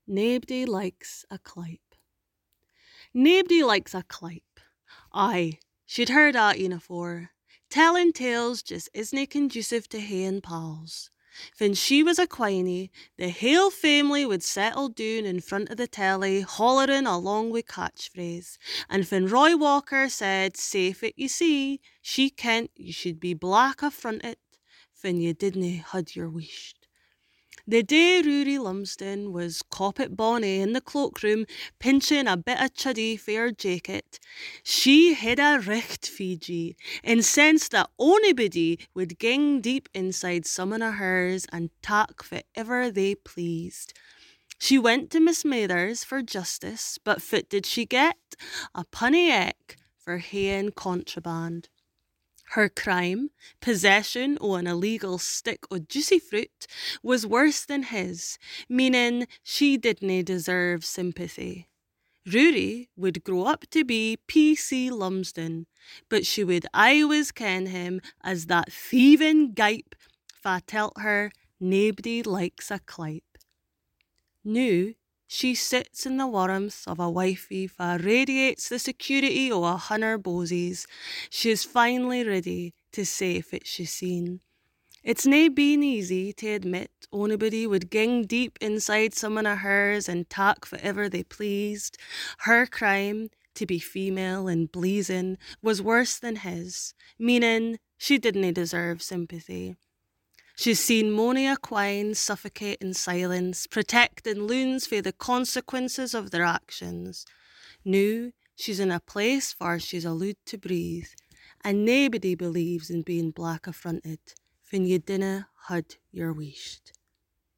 Naebody likes a clipe. Naebody likes a clipe. Aye, she'd heard that een afore. Telling tales just isna conducive to haeing pals. When she was a queenie, the hale family would settle down in front of the telly, hollering along with catchphrase. And when Roy Walker said, "Safe it you see," she kent you should be black affronted when you didna had your wish. The day Rory Lumsden was coppit bonny in the cloakroom, pinching a bit of chuddy for her jacket, she had a richt Fiji, incensed that onybody would ging deep inside someone of hers and tak whatever they pleased. She went to Miss Mathers for justice, but fit did she get? A punny eck for haeing contraband. Her crime, possession of an illegal stick of juicy fruit, was worse than his, meaning she didn't deserve sympathy. Rory would grow up to be P.C. Lumsden, but she would always ken him as that thieving gype fa telt her naebody likes a clipe. Now, she sits in the warmth of a wifey that radiates the security of 100 posies. She's finally ready to say fit she's seen. It's nae been easy to admit onybody would ging deep inside someone of hers and tak whatever they pleased. Her crime, to be female and bleezing, was worse than his, meaning she didn't deserve sympathy. She's seen mony a quine suffocate in silence, protecting loons fae the consequences of their actions. Now she's in a place where she's allowed to breathe, and naebody believes in being black affronted when you dinna had your wished.